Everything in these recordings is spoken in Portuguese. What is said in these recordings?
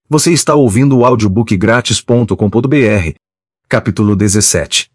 Você está ouvindo o audiobookgratis.com.br. Capítulo 17.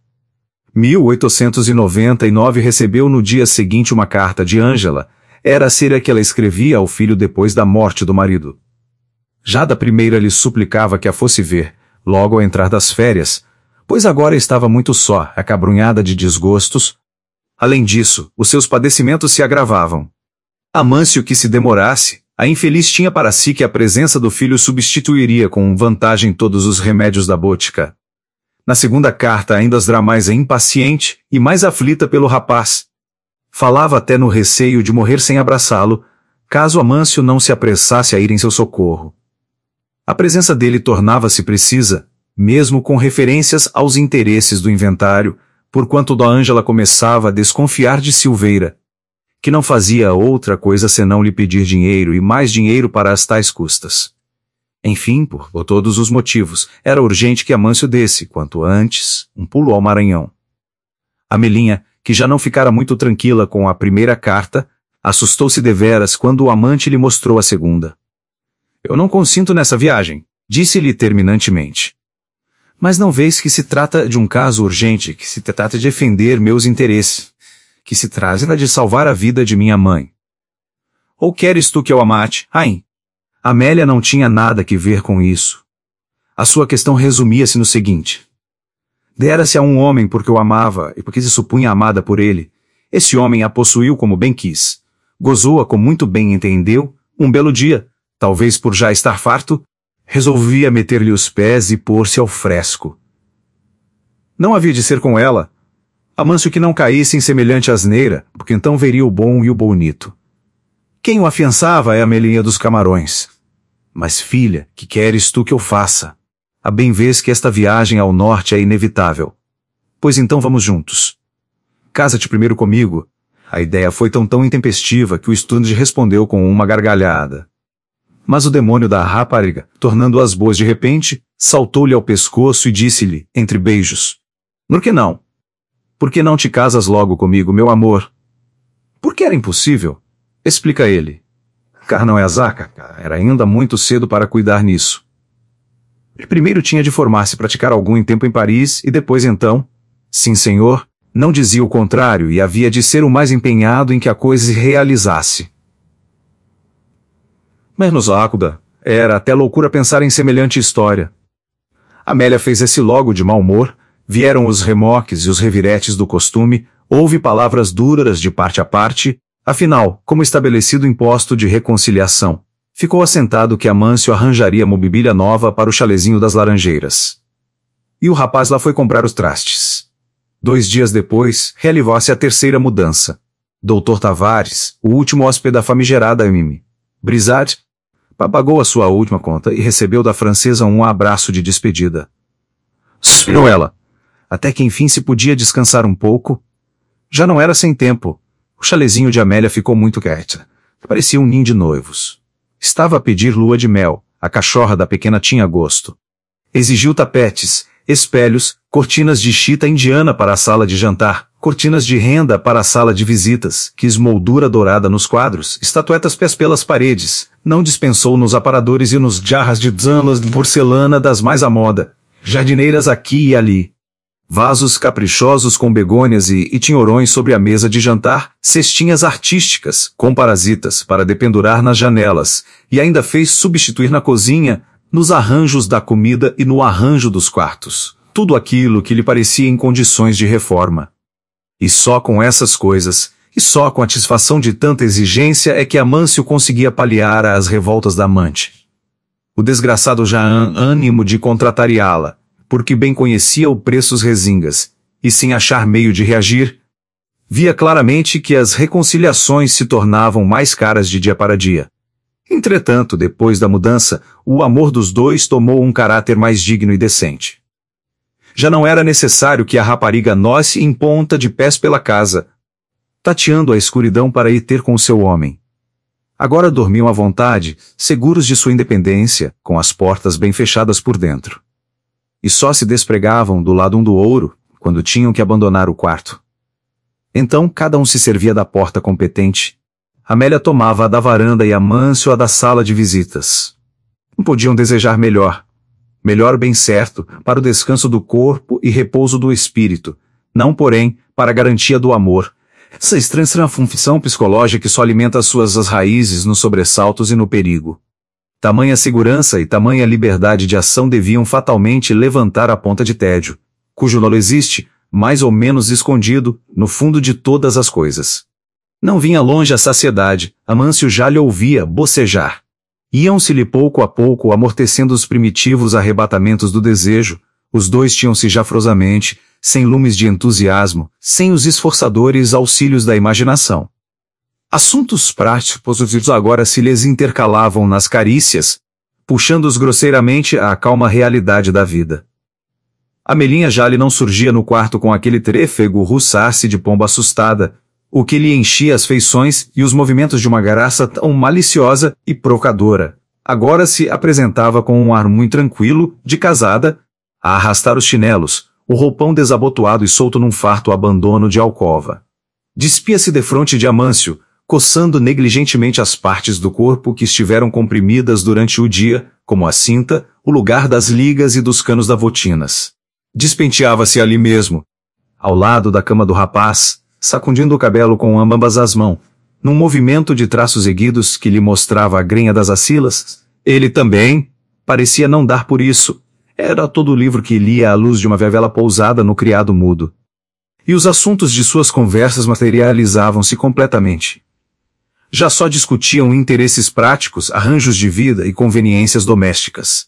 1899 recebeu no dia seguinte uma carta de Angela. Era a ser a que ela escrevia ao filho depois da morte do marido. Já da primeira lhe suplicava que a fosse ver, logo ao entrar das férias, pois agora estava muito só, acabrunhada de desgostos. Além disso, os seus padecimentos se agravavam. Amâncio que se demorasse, a infeliz tinha para si que a presença do filho substituiria com vantagem todos os remédios da bótica. Na segunda carta ainda as mais impaciente e mais aflita pelo rapaz. Falava até no receio de morrer sem abraçá-lo, caso Amâncio não se apressasse a ir em seu socorro. A presença dele tornava-se precisa, mesmo com referências aos interesses do inventário, porquanto Dona Ângela começava a desconfiar de Silveira, que não fazia outra coisa senão lhe pedir dinheiro e mais dinheiro para as tais custas. Enfim, por todos os motivos, era urgente que Amâncio desse, quanto antes, um pulo ao Maranhão. Amelinha, que já não ficara muito tranquila com a primeira carta, assustou-se deveras quando o amante lhe mostrou a segunda. "Eu não consinto nessa viagem", disse-lhe terminantemente. "Mas não vês que se trata de um caso urgente, que se trata de defender meus interesses, que se trata de salvar a vida de minha mãe? Ou queres tu que eu a mate, Raim?" Amélia não tinha nada que ver com isso. A sua questão resumia-se no seguinte: dera-se a um homem porque o amava e porque se supunha amada por ele. Esse homem a possuiu como bem quis. Gozou-a como muito bem entendeu. Um belo dia, talvez por já estar farto, resolvia meter-lhe os pés e pôr-se ao fresco. Não havia de ser com ela. Amâncio que não caísse em semelhante asneira, porque então veria o bom e o bonito. Quem o afiançava é a Amelinha dos Camarões. "Mas, filha, que queres tu que eu faça? A bem vês que esta viagem ao norte é inevitável. Pois então vamos juntos. Casa-te primeiro comigo." A ideia foi tão intempestiva que o estudante respondeu com uma gargalhada. Mas o demônio da rapariga, tornando-as boas de repente, saltou-lhe ao pescoço e disse-lhe, entre beijos: "Por que não? Por que não te casas logo comigo, meu amor?" "Porque era impossível", explica ele. "Car não é azaca, era ainda muito cedo para cuidar nisso. Primeiro tinha de formar-se, praticar algum tempo em Paris e depois então, sim senhor, não dizia o contrário e havia de ser o mais empenhado em que a coisa se realizasse." Menos ácuda, era até loucura pensar em semelhante história. Amélia fez esse logo de mau humor, vieram os remoques e os reviretes do costume, houve palavras duras de parte a parte. Afinal, como estabelecido imposto de reconciliação, ficou assentado que Amâncio arranjaria mobília nova para o chalezinho das Laranjeiras. E o rapaz lá foi comprar os trastes. 2 dias depois, realizou-se a terceira mudança. Doutor Tavares, o último hóspede da famigerada Mimi Brizard, pagou a sua última conta e recebeu da francesa um abraço de despedida. Suspirou ela. Até que enfim se podia descansar um pouco. Já não era sem tempo. O chalezinho de Amélia ficou muito quieta. Parecia um ninho de noivos. Estava a pedir lua de mel. A cachorra da pequena tinha gosto. Exigiu tapetes, espelhos, cortinas de chita indiana para a sala de jantar, cortinas de renda para a sala de visitas, quis moldura dourada nos quadros, estatuetas pés pelas paredes, não dispensou nos aparadores e nos jarras de zanas de porcelana das mais à moda, jardineiras aqui e ali. Vasos caprichosos com begônias e tinhorões sobre a mesa de jantar, cestinhas artísticas, com parasitas, para dependurar nas janelas, e ainda fez substituir na cozinha, nos arranjos da comida e no arranjo dos quartos, tudo aquilo que lhe parecia em condições de reforma. E só com essas coisas, e só com a satisfação de tanta exigência é que Amâncio conseguia paliar as revoltas da amante. O desgraçado já ânimo de contratariá-la, porque bem conhecia o preço dos rezingas, e sem achar meio de reagir, via claramente que as reconciliações se tornavam mais caras de dia para dia. Entretanto, depois da mudança, o amor dos dois tomou um caráter mais digno e decente. Já não era necessário que a rapariga nosse em ponta de pés pela casa, tateando a escuridão para ir ter com o seu homem. Agora dormiam à vontade, seguros de sua independência, com as portas bem fechadas por dentro. E só se despregavam do lado um do outro, quando tinham que abandonar o quarto. Então cada um se servia da porta competente. Amélia tomava a da varanda e Amâncio a da sala de visitas. Não podiam desejar melhor. Melhor bem certo, para o descanso do corpo e repouso do espírito. Não, porém, para a garantia do amor. Essa estranha função psicológica que só alimenta as raízes nos sobressaltos e no perigo. Tamanha segurança e tamanha liberdade de ação deviam fatalmente levantar a ponta de tédio, cujo lolo existe, mais ou menos escondido, no fundo de todas as coisas. Não vinha longe a saciedade, Amâncio já lhe ouvia bocejar. Iam-se-lhe pouco a pouco amortecendo os primitivos arrebatamentos do desejo, os dois tinham-se jafrosamente, sem lumes de entusiasmo, sem os esforçadores auxílios da imaginação. Assuntos práticos agora se lhes intercalavam nas carícias, puxando-os grosseiramente à calma realidade da vida. Amelinha já lhe não surgia no quarto com aquele trêfego ruçar-se de pomba assustada, o que lhe enchia as feições e os movimentos de uma graça tão maliciosa e provocadora. Agora se apresentava com um ar muito tranquilo, de casada, a arrastar os chinelos, o roupão desabotoado e solto num farto abandono de alcova. Despia-se defronte de Amâncio, coçando negligentemente as partes do corpo que estiveram comprimidas durante o dia, como a cinta, o lugar das ligas e dos canos da botinas. Despenteava-se ali mesmo, ao lado da cama do rapaz, sacudindo o cabelo com ambas as mãos, num movimento de traços erguidos que lhe mostrava a grenha das axilas. Ele também parecia não dar por isso. Era todo o livro que lia à luz de uma vela pousada no criado mudo. E os assuntos de suas conversas materializavam-se completamente. Já só discutiam interesses práticos, arranjos de vida e conveniências domésticas.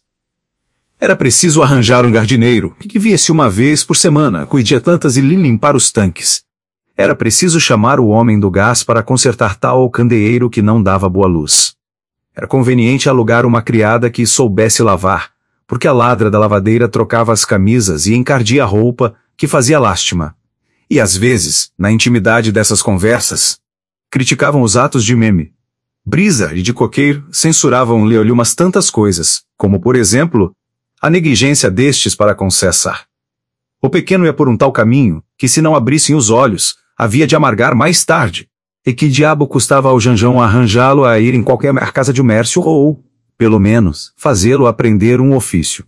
Era preciso arranjar um jardineiro, que viesse uma vez por semana, cuide plantas e lhe limpar os tanques. Era preciso chamar o homem do gás para consertar tal candeeiro que não dava boa luz. Era conveniente alugar uma criada que soubesse lavar, porque a ladra da lavadeira trocava as camisas e encardia a roupa, que fazia lástima. E às vezes, na intimidade dessas conversas, criticavam os atos de Meme. Brisa e de Coqueiro censuravam-lhe umas tantas coisas, como, por exemplo, a negligência destes para com César. O pequeno ia por um tal caminho, que se não abrissem os olhos, havia de amargar mais tarde. E que diabo custava ao Janjão arranjá-lo a ir em qualquer casa de comércio ou, pelo menos, fazê-lo aprender um ofício.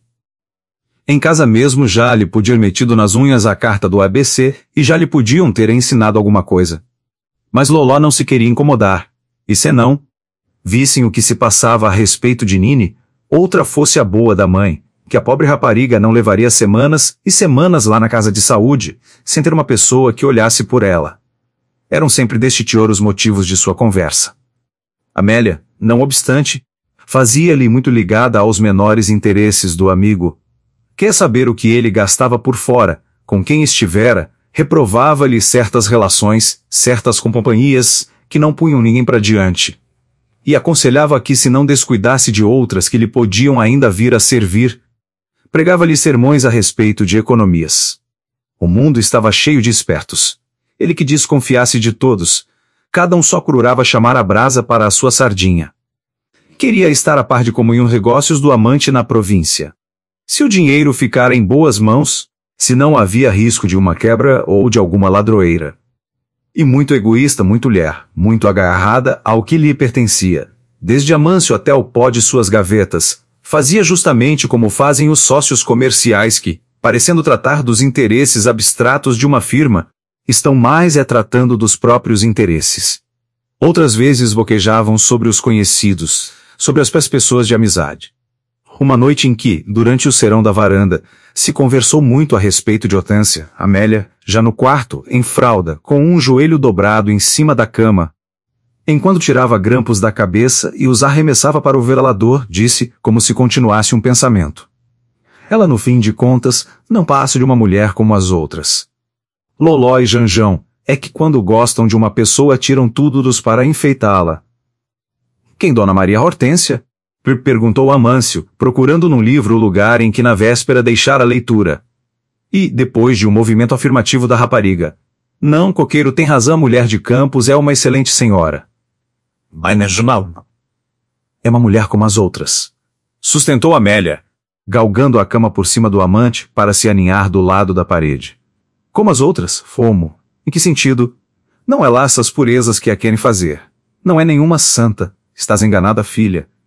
Em casa mesmo já lhe podiam metido nas unhas a carta do ABC e já lhe podiam ter ensinado alguma coisa. Mas Loló não se queria incomodar, e senão vissem o que se passava a respeito de Nini, outra fosse a boa da mãe, que a pobre rapariga não levaria semanas e semanas lá na casa de saúde, sem ter uma pessoa que olhasse por ela. Eram sempre deste teor os motivos de sua conversa. Amélia, não obstante, fazia-lhe muito ligada aos menores interesses do amigo. Quer saber o que ele gastava por fora, com quem estivera, reprovava-lhe certas relações, certas companhias, que não punham ninguém para diante. E aconselhava que se não descuidasse de outras que lhe podiam ainda vir a servir. Pregava-lhe sermões a respeito de economias. O mundo estava cheio de espertos. Ele que desconfiasse de todos, cada um só procurava chamar a brasa para a sua sardinha. Queria estar a par de como iam os negócios do amante na província. Se o dinheiro ficara em boas mãos, se não havia risco de uma quebra ou de alguma ladroeira. E muito egoísta, muito mulher, muito agarrada ao que lhe pertencia, desde Amâncio até o pó de suas gavetas, fazia justamente como fazem os sócios comerciais que, parecendo tratar dos interesses abstratos de uma firma, estão mais tratando dos próprios interesses. Outras vezes boquejavam sobre os conhecidos, sobre as pessoas de amizade. Uma noite em que, durante o serão da varanda, se conversou muito a respeito de Hortência, Amélia, já no quarto, em fralda, com um joelho dobrado em cima da cama, enquanto tirava grampos da cabeça e os arremessava para o velador, disse, como se continuasse um pensamento. Ela, no fim de contas, não passa de uma mulher como as outras. Loló e Janjão, é que quando gostam de uma pessoa tiram tudo para enfeitá-la. Quem Dona Maria Hortência? Perguntou Amâncio, procurando no livro o lugar em que na véspera deixara a leitura. E, depois de um movimento afirmativo da rapariga, não, Coqueiro tem razão, a mulher de Campos é uma excelente senhora. Mas não é jornal. É uma mulher como as outras. Sustentou Amélia, galgando a cama por cima do amante para se aninhar do lado da parede. Como as outras? Como? Em que sentido? Não é lá essas purezas que a querem fazer. Não é nenhuma santa. Estás enganada, filha.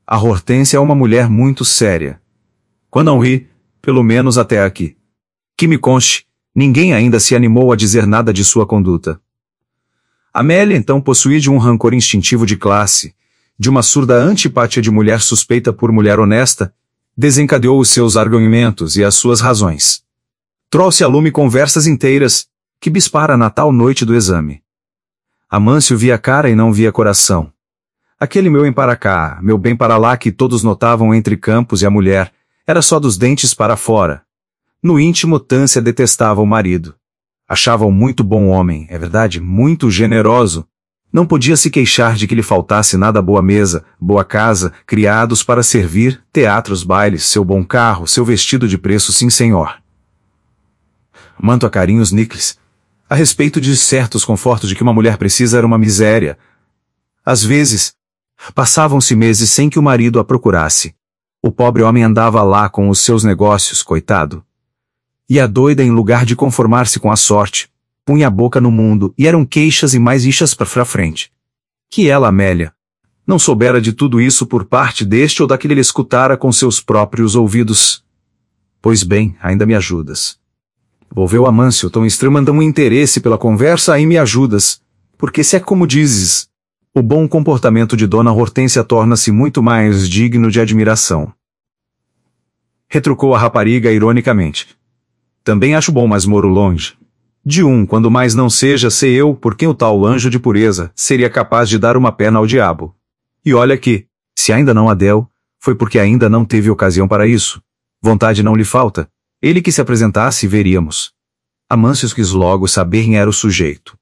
A Hortência é uma mulher muito séria. Quando não ri, pelo menos até aqui. Que me conste, ninguém ainda se animou a dizer nada de sua conduta. Amélia então possuía de um rancor instintivo de classe, de uma surda antipatia de mulher suspeita por mulher honesta, desencadeou os seus argumentos e as suas razões. Trouxe a lume conversas inteiras, que bispara na tal noite do exame. Amâncio via cara e não via coração. Aquele meu bem para cá, meu bem para lá que todos notavam entre Campos e a mulher, era só dos dentes para fora. No íntimo, Tância detestava o marido. Achava-o muito bom homem, é verdade, muito generoso. Não podia se queixar de que lhe faltasse nada boa mesa, boa casa, criados para servir, teatros, bailes, seu bom carro, seu vestido de preço, sim senhor. Manto a carinhos níqueis. A respeito de certos confortos de que uma mulher precisa era uma miséria. Às vezes, passavam-se meses sem que o marido a procurasse. O pobre homem andava lá com os seus negócios, coitado. E a doida, em lugar de conformar-se com a sorte, punha a boca no mundo, e eram queixas e mais ixas para frente. Que ela, Amélia, não soubera de tudo isso por parte deste ou daquele ele escutara com seus próprios ouvidos. Pois bem, ainda me ajudas. Volveu Amâncio, tão extremando um interesse pela conversa, aí me ajudas. Porque se é como dizes, o bom comportamento de Dona Hortência torna-se muito mais digno de admiração. Retrucou a rapariga ironicamente. Também acho bom, mas moro longe. De quando mais não seja, sei eu, por quem o tal anjo de pureza seria capaz de dar uma perna ao diabo. E olha que, se ainda não a deu, foi porque ainda não teve ocasião para isso. Vontade não lhe falta. Ele que se apresentasse, veríamos. Amâncio quis logo saber quem era o sujeito.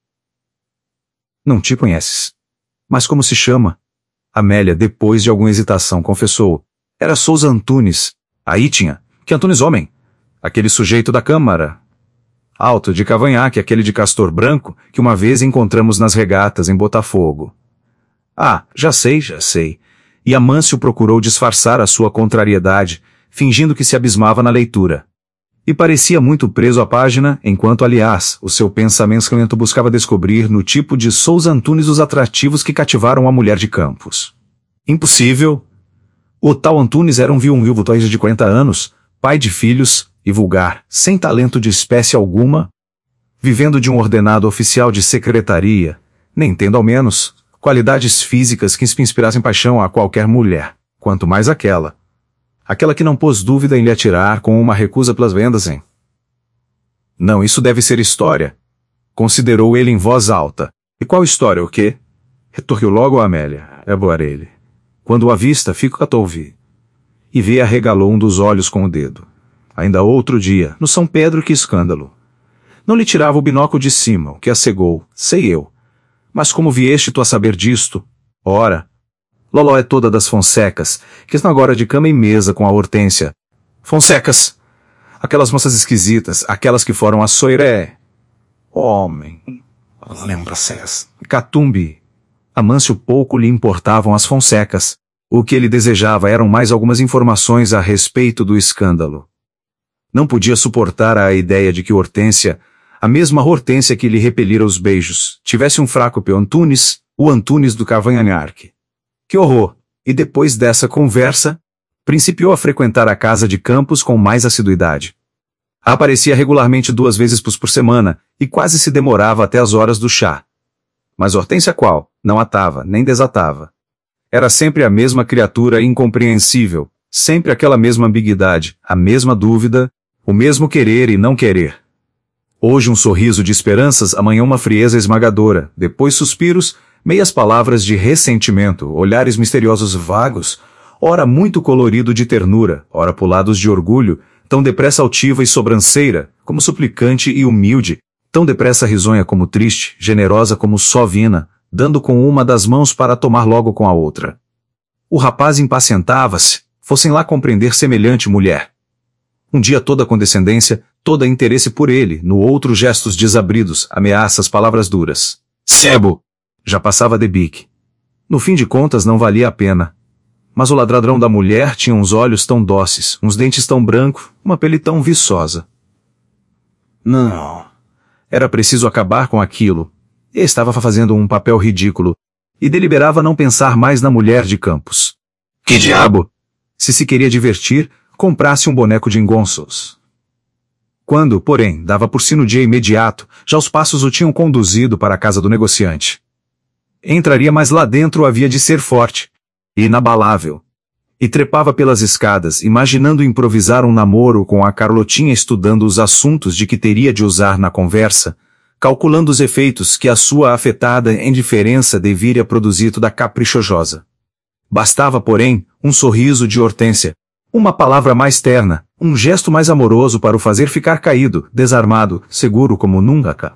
Não te conheces. Mas como se chama? Amélia, depois de alguma hesitação, confessou. Era Sousa Antunes. Aí tinha. Que Antunes homem? Aquele sujeito da Câmara. Alto de cavanhaque, aquele de castor branco, que uma vez encontramos nas regatas em Botafogo. Ah, já sei. E Amâncio procurou disfarçar a sua contrariedade, fingindo que se abismava na leitura. E parecia muito preso à página, enquanto, aliás, o seu pensamento lento buscava descobrir no tipo de Sousa Antunes os atrativos que cativaram a mulher de Campos. Impossível! O tal Antunes era um viúvo de 40 anos, pai de filhos, e vulgar, sem talento de espécie alguma, vivendo de um ordenado oficial de secretaria, nem tendo ao menos qualidades físicas que inspirassem paixão a qualquer mulher, quanto mais aquela que não pôs dúvida em lhe atirar com uma recusa pelas vendas, hein? Não, isso deve ser história, considerou ele em voz alta. E qual história, o quê? Retorquiu logo a Amélia. É boa ele. Quando o avista, fico a ouvir. E vê arregalou um dos olhos com o dedo. Ainda outro dia, no São Pedro, que escândalo. Não lhe tirava o binóculo de cima, o que a cegou, sei eu. Mas como vieste tu a saber disto? Ora, Loló é toda das Fonsecas, que estão agora de cama e mesa com a Hortência. Fonsecas! Aquelas moças esquisitas, aquelas que foram a Soiré. Homem, lembra-se essa. Catumbi. Amâncio pouco lhe importavam as Fonsecas. O que ele desejava eram mais algumas informações a respeito do escândalo. Não podia suportar a ideia de que Hortência, a mesma Hortência que lhe repelira os beijos, tivesse um fraco pelo Antunes, o Antunes do cavanhaque. Que horror! E depois dessa conversa, principiou a frequentar a casa de Campos com mais assiduidade. Aparecia regularmente 2 vezes por semana, e quase se demorava até as horas do chá. Mas Hortência qual? Não atava, nem desatava. Era sempre a mesma criatura incompreensível, sempre aquela mesma ambiguidade, a mesma dúvida, o mesmo querer e não querer. Hoje um sorriso de esperanças, amanhã uma frieza esmagadora, depois suspiros, meias palavras de ressentimento, olhares misteriosos vagos, ora muito colorido de ternura, ora pulados de orgulho, tão depressa altiva e sobranceira, como suplicante e humilde, tão depressa risonha como triste, generosa como sovina, dando com uma das mãos para tomar logo com a outra. O rapaz impacientava-se, fossem lá compreender semelhante mulher. Um dia toda condescendência, toda interesse por ele, no outro gestos desabridos, ameaças, palavras duras. Sebo! Já passava de bique. No fim de contas não valia a pena. Mas o ladradrão da mulher tinha uns olhos tão dóceis, uns dentes tão brancos, uma pele tão viçosa. Não. Era preciso acabar com aquilo. Ele estava fazendo um papel ridículo, e deliberava não pensar mais na mulher de Campos. Que diabo? Se queria divertir, comprasse um boneco de engonços. Quando, porém, dava por si no dia imediato, já os passos o tinham conduzido para a casa do negociante. Entraria, mas lá dentro havia de ser forte, inabalável. E trepava pelas escadas, imaginando improvisar um namoro com a Carlotinha, estudando os assuntos de que teria de usar na conversa, calculando os efeitos que a sua afetada indiferença deveria produzir da caprichosa. Bastava, porém, um sorriso de Hortência, uma palavra mais terna, um gesto mais amoroso para o fazer ficar caído, desarmado, seguro como nunca.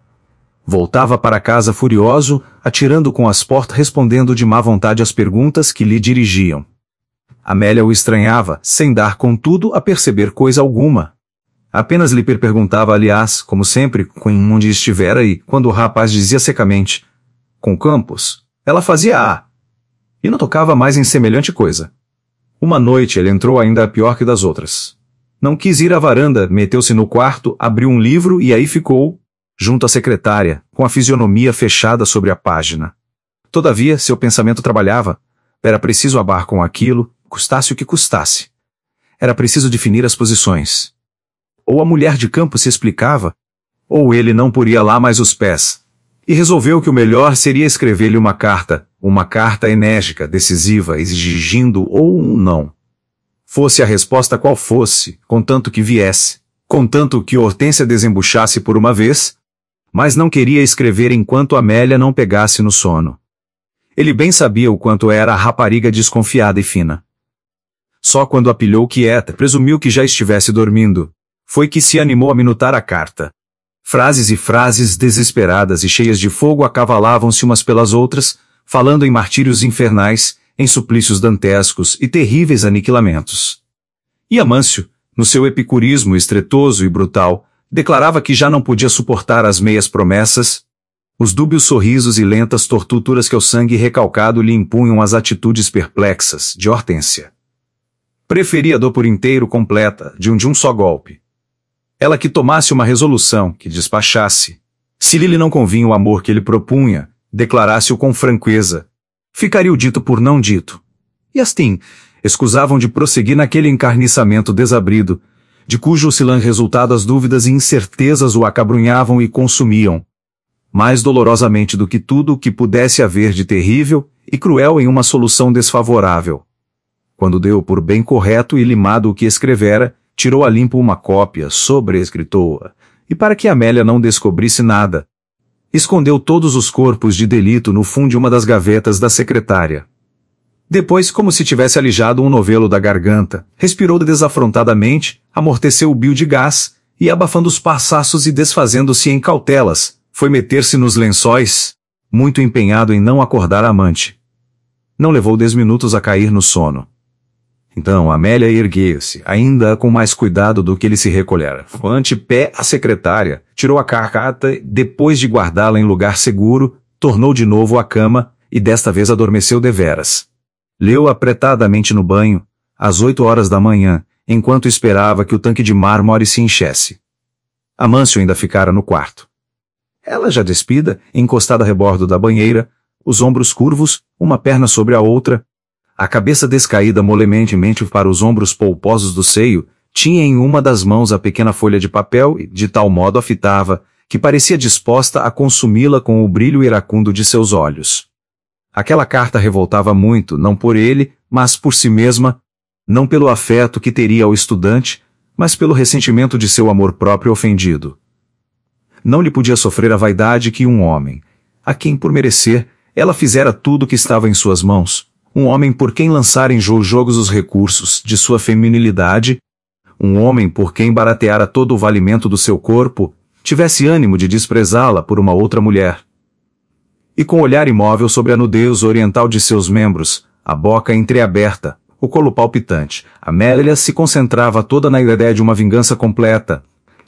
Voltava para casa furioso, atirando com as portas, respondendo de má vontade às perguntas que lhe dirigiam. Amélia o estranhava, sem dar contudo a perceber coisa alguma. Apenas lhe perguntava, aliás, como sempre, com onde estivera e, quando o rapaz dizia secamente, com Campos, ela fazia e não tocava mais em semelhante coisa. Uma noite ele entrou ainda pior que das outras. Não quis ir à varanda, meteu-se no quarto, abriu um livro e aí ficou, junto à secretária, com a fisionomia fechada sobre a página. Todavia, seu pensamento trabalhava. Era preciso acabar com aquilo, custasse o que custasse. Era preciso definir as posições. Ou a mulher de Campos se explicava, ou ele não poria lá mais os pés. E resolveu que o melhor seria escrever-lhe uma carta enérgica, decisiva, exigindo ou um não. Fosse a resposta qual fosse, contanto que viesse, contanto que Hortência desembuchasse por uma vez, mas não queria escrever enquanto Amélia não pegasse no sono. Ele bem sabia o quanto era a rapariga desconfiada e fina. Só quando a pilhou quieta, presumiu que já estivesse dormindo, foi que se animou a minutar a carta. Frases e frases desesperadas e cheias de fogo acavalavam-se umas pelas outras, falando em martírios infernais, em suplícios dantescos e terríveis aniquilamentos. E Amâncio, no seu epicurismo estretoso e brutal, declarava que já não podia suportar as meias promessas, os dúbios sorrisos e lentas torturas que o sangue recalcado lhe impunham as atitudes perplexas de Hortência. Preferia a dor por inteiro completa, de um só golpe. Ela que tomasse uma resolução, que despachasse. Se lhe não convinha o amor que ele propunha, declarasse-o com franqueza. Ficaria o dito por não dito. E assim, escusavam de prosseguir naquele encarniçamento desabrido, de cujo oscilante resultado as dúvidas e incertezas o acabrunhavam e consumiam. Mais dolorosamente do que tudo o que pudesse haver de terrível e cruel em uma solução desfavorável. Quando deu por bem correto e limado o que escrevera, tirou a limpo uma cópia, sobrescritou-a, e para que Amélia não descobrisse nada, escondeu todos os corpos de delito no fundo de uma das gavetas da secretária. Depois, como se tivesse alijado um novelo da garganta, respirou desafrontadamente, amorteceu o bio de gás, e abafando os passaços e desfazendo-se em cautelas, foi meter-se nos lençóis, muito empenhado em não acordar a amante. Não levou 10 minutos a cair no sono. Então Amélia ergueu-se, ainda com mais cuidado do que ele se recolhera. Foi ante pé a secretária, tirou a carta e, depois de guardá-la em lugar seguro, tornou de novo à cama, e desta vez adormeceu deveras. Leu apretadamente no banho, às 8 horas da manhã, enquanto esperava que o tanque de mármore se enchesse. Amâncio ainda ficara no quarto. Ela já despida, encostada a rebordo da banheira, os ombros curvos, uma perna sobre a outra, a cabeça descaída molementemente para os ombros polposos do seio, tinha em uma das mãos a pequena folha de papel e, de tal modo a fitava, que parecia disposta a consumi-la com o brilho iracundo de seus olhos. Aquela carta revoltava muito, não por ele, mas por si mesma, não pelo afeto que teria ao estudante, mas pelo ressentimento de seu amor próprio ofendido. Não lhe podia sofrer a vaidade que um homem, a quem por merecer, ela fizera tudo o que estava em suas mãos, um homem por quem lançara em jogos os recursos de sua feminilidade, um homem por quem barateara todo o valimento do seu corpo, tivesse ânimo de desprezá-la por uma outra mulher. E com o olhar imóvel sobre a nudez oriental de seus membros, a boca entreaberta, o colo palpitante, Amélia se concentrava toda na ideia de uma vingança completa,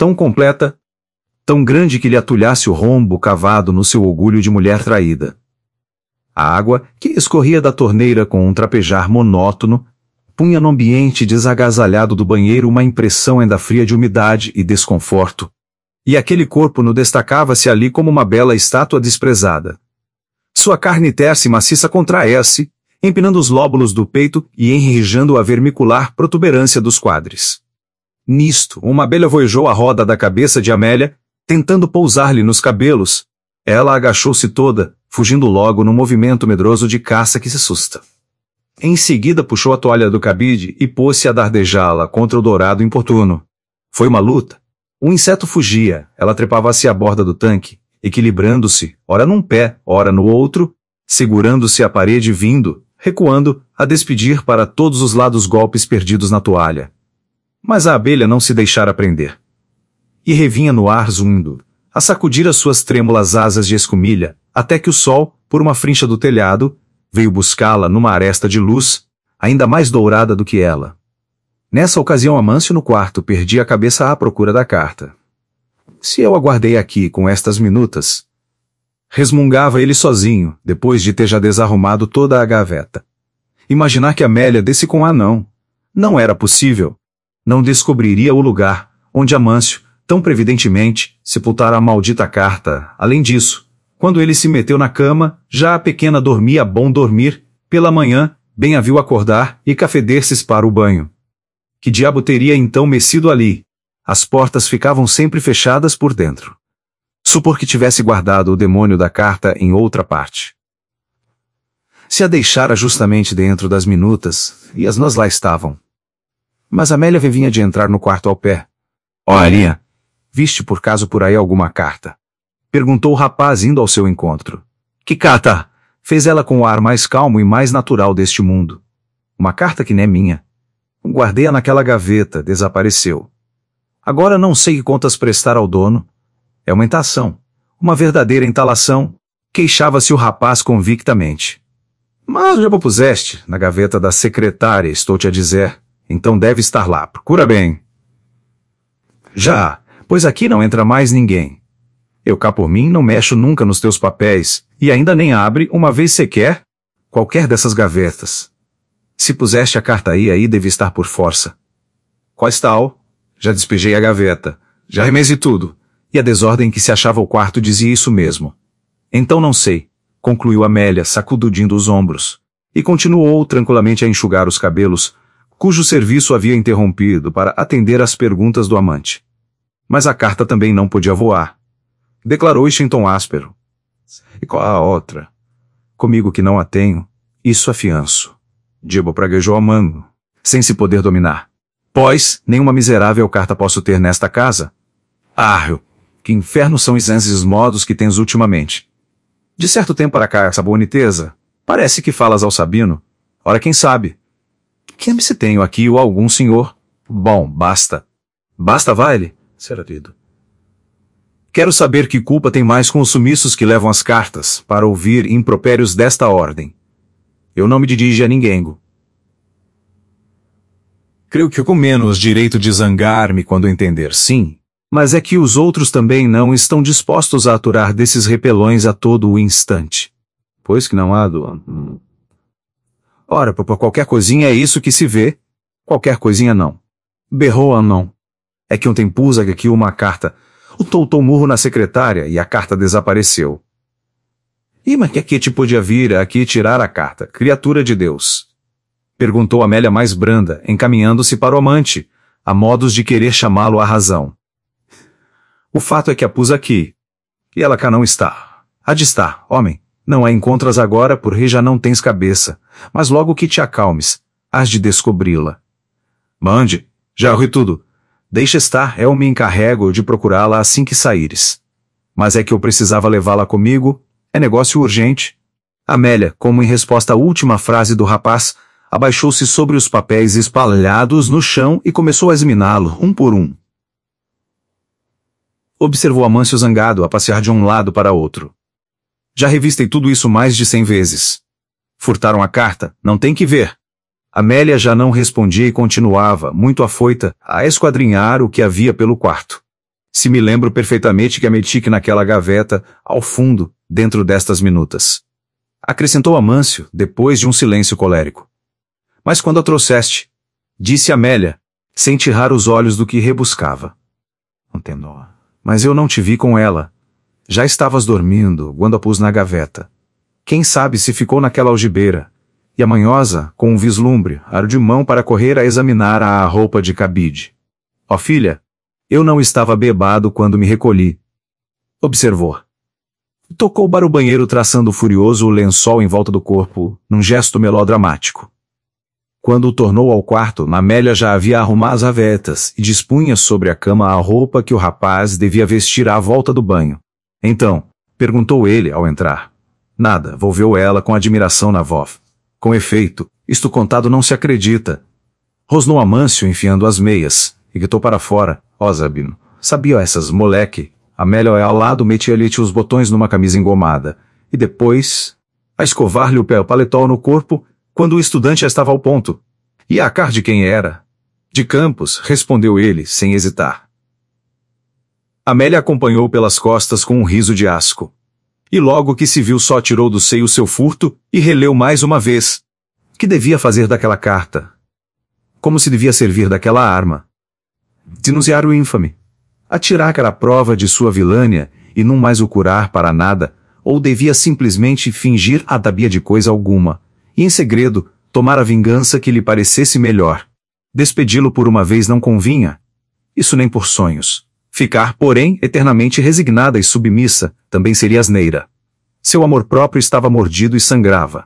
tão grande que lhe atulhasse o rombo cavado no seu orgulho de mulher traída. A água, que escorria da torneira com um trapejar monótono, punha no ambiente desagasalhado do banheiro uma impressão ainda fria de umidade e desconforto. E aquele corpo nu destacava-se ali como uma bela estátua desprezada. Sua carne tersa e maciça contraía-se, empinando os lóbulos do peito e enrijando a vermicular protuberância dos quadris. Nisto, uma abelha voejou à roda da cabeça de Amélia, tentando pousar-lhe nos cabelos. Ela agachou-se toda, fugindo logo num movimento medroso de caça que se assusta. Em seguida puxou a toalha do cabide e pôs-se a dardejá-la contra o dourado importuno. Foi uma luta. O inseto fugia, ela trepava-se à borda do tanque, equilibrando-se, ora num pé, ora no outro, segurando-se à parede vindo, recuando, a despedir para todos os lados golpes perdidos na toalha. Mas a abelha não se deixara prender. E revinha no ar zunindo, a sacudir as suas trêmulas asas de escumilha, até que o sol, por uma frincha do telhado, veio buscá-la numa aresta de luz, ainda mais dourada do que ela. Nessa ocasião Amâncio no quarto perdia a cabeça à procura da carta. Se eu aguardei aqui com estas minutas, resmungava ele sozinho, depois de ter já desarrumado toda a gaveta. Imaginar que Amélia desse com não. Não era possível. Não descobriria o lugar onde Amâncio, tão previdentemente, sepultara a maldita carta. Além disso, quando ele se meteu na cama, já a pequena dormia bom dormir, pela manhã, bem a viu acordar e cafeder-se para o banho. Que diabo teria então mecido ali? As portas ficavam sempre fechadas por dentro. Supor que tivesse guardado o demônio da carta em outra parte. Se a deixara justamente dentro das minutas, e as nós lá estavam. Mas Amélia vinha de entrar no quarto ao pé. Olha, viste por caso por aí alguma carta? Perguntou o rapaz indo ao seu encontro. Que carta? Fez ela com o ar mais calmo e mais natural deste mundo. Uma carta que nem é minha. Guardei-a naquela gaveta, desapareceu. Agora não sei que contas prestar ao dono. É uma entação. Uma verdadeira entalação. Queixava-se o rapaz convictamente. Mas já propuseste, na gaveta da secretária, estou-te a dizer. Então deve estar lá, procura bem. Já, pois aqui não entra mais ninguém. Eu cá por mim não mexo nunca nos teus papéis, e ainda nem abre, uma vez sequer, qualquer dessas gavetas. Se puseste a carta aí deve estar por força. Quais tal? Já despejei a gaveta, já remesi tudo, e a desordem que se achava o quarto dizia isso mesmo. Então não sei, concluiu Amélia, sacudindo os ombros, e continuou tranquilamente a enxugar os cabelos, cujo serviço havia interrompido para atender às perguntas do amante. Mas a carta também não podia voar. Declarou isto em tom áspero. E qual a outra? Comigo que não a tenho, isso afianço. Diabo praguejou a mano, sem se poder dominar. Pois, nenhuma miserável carta posso ter nesta casa. Arro, que inferno são esses modos que tens ultimamente. De certo tempo para cá, essa boniteza, parece que falas ao Sabino. Ora, quem sabe? Quem se tenho aqui ou algum senhor? Bom, basta. Basta, vai-lhe, será lido. Quero saber que culpa tem mais com os sumiços que levam as cartas, para ouvir impropérios desta ordem. Eu não me dirijo a ninguém. Creio que com menos direito de zangar-me quando entender, sim, mas é que os outros também não estão dispostos a aturar desses repelões a todo o instante. Pois que não há do... Ora, por qualquer coisinha é isso que se vê, qualquer coisinha não. Berrou a não. É que ontem pus aqui uma carta, o toutou murro na secretária e a carta desapareceu. E mas que te podia vir aqui tirar a carta, criatura de Deus? Perguntou Amélia mais branda, encaminhando-se para o amante, a modos de querer chamá-lo à razão. O fato é que a pus aqui. E ela cá não está. Há de estar, homem. Não a encontras agora porque já não tens cabeça, mas logo que te acalmes, hás de descobri-la. Mande, já ouvi tudo. Deixa estar, eu me encarrego de procurá-la assim que saíres. Mas é que eu precisava levá-la comigo, é negócio urgente. Amélia, como em resposta à última frase do rapaz, abaixou-se sobre os papéis espalhados no chão e começou a examiná-lo, um por um. Observou Amâncio zangado a passear de um lado para outro. Já revistei tudo isso mais de 100 vezes. Furtaram a carta, não tem que ver. Amélia já não respondia e continuava, muito afoita, a esquadrinhar o que havia pelo quarto. Se me lembro perfeitamente que a meti naquela gaveta, ao fundo, dentro destas minutas. Acrescentou Amâncio, depois de um silêncio colérico. Mas quando a trouxeste, disse Amélia, sem tirar os olhos do que rebuscava. Não tem nó. Mas eu não te vi com ela. Já estavas dormindo, quando a pus na gaveta. Quem sabe se ficou naquela algibeira. e a manhosa, com um vislumbre, ar de mão para correr a examinar a roupa de cabide. Ó filha, eu não estava bêbado quando me recolhi. Observou. Tocou para o banheiro traçando furioso o lençol em volta do corpo, num gesto melodramático. Quando o tornou ao quarto, Amélia já havia arrumado as gavetas e dispunha sobre a cama a roupa que o rapaz devia vestir à volta do banho. Então, perguntou ele ao entrar. Nada, volveu ela com admiração na voz. Com efeito, isto contado não se acredita. Rosnou Amâncio enfiando as meias, e gritou para fora. Ó Zabino, sabia essas moleque? Amélia ao lado metia-lhe os botões numa camisa engomada, e depois, a escovar-lhe o pé paletó no corpo, quando o estudante já estava ao ponto. E a cara de quem era? De Campos, respondeu ele, sem hesitar. Amélia acompanhou pelas costas com um riso de asco. E logo que se viu só tirou do seio seu furto e releu mais uma vez. Que devia fazer daquela carta? Como se devia servir daquela arma? Denunciar o ínfame. Atirar aquela prova de sua vilânia e não mais o curar para nada, ou devia simplesmente fingir a dabia de coisa alguma, e em segredo, tomar a vingança que lhe parecesse melhor. Despedi-lo por uma vez não convinha. Isso nem por sonhos. Ficar, porém, eternamente resignada e submissa, também seria asneira. Seu amor próprio estava mordido e sangrava.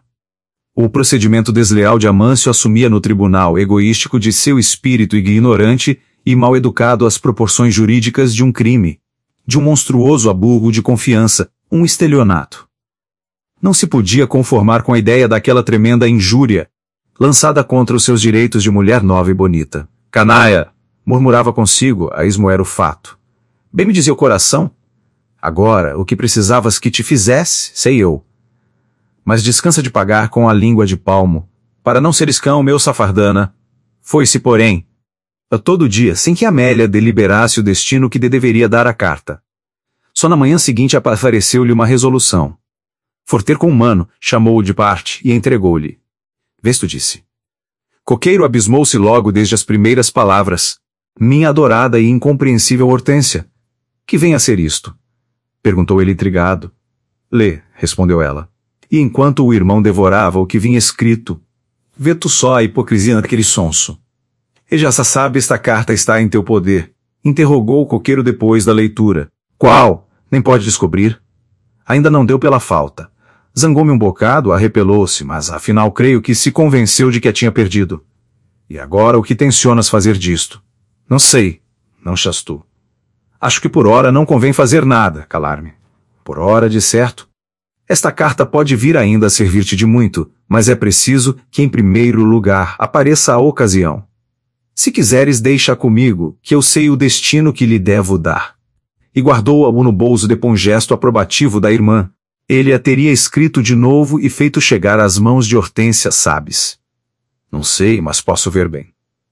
O procedimento desleal de Amâncio assumia no tribunal egoístico de seu espírito ignorante e mal educado as proporções jurídicas de um crime, de um monstruoso abuso de confiança, um estelionato. Não se podia conformar com a ideia daquela tremenda injúria, lançada contra os seus direitos de mulher nova e bonita. Canaia! Murmurava consigo, a esmo era o fato. Bem me dizia o coração. Agora, o que precisavas que te fizesse, sei eu. Mas descansa de pagar com a língua de palmo, para não seres cão, meu safardana. Foi-se, porém, a todo dia, sem que Amélia deliberasse o destino que lhe deveria dar a carta. Só na manhã seguinte apareceu-lhe uma resolução. For ter com o mano, chamou-o de parte e entregou-lhe. Vesto disse. Coqueiro abismou-se logo desde as primeiras palavras. Minha adorada e incompreensível Hortência. Que vem a ser isto? Perguntou ele intrigado. Lê, respondeu ela. E enquanto o irmão devorava o que vinha escrito, vê tu só a hipocrisia naquele sonso. E já se sabe, esta carta está em teu poder, interrogou o coqueiro depois da leitura. Qual? Nem pode descobrir. Ainda não deu pela falta. Zangou-me um bocado, arrepelou-se, mas afinal creio que se convenceu de que a tinha perdido. E agora o que tencionas fazer disto? Não sei, não chastu. Acho que por ora não convém fazer nada, calar-me. Por ora, de certo. Esta carta pode vir ainda a servir-te de muito, mas é preciso que em primeiro lugar apareça a ocasião. Se quiseres, deixa comigo, que eu sei o destino que lhe devo dar. E guardou-a no bolso depois um gesto aprobativo da irmã. Ele a teria escrito de novo e feito chegar às mãos de Hortência, sabes? Não sei, mas posso ver bem.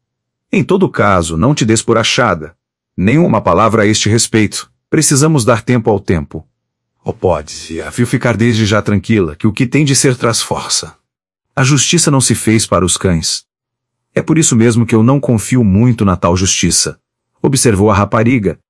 Em todo caso, não te des por achada. Nenhuma palavra a este respeito. Precisamos dar tempo ao tempo. Ou pode-se, a fio ficar desde já tranquila, que o que tem de ser traz força. A justiça não se fez para os cães. É por isso mesmo que eu não confio muito na tal justiça, observou a rapariga,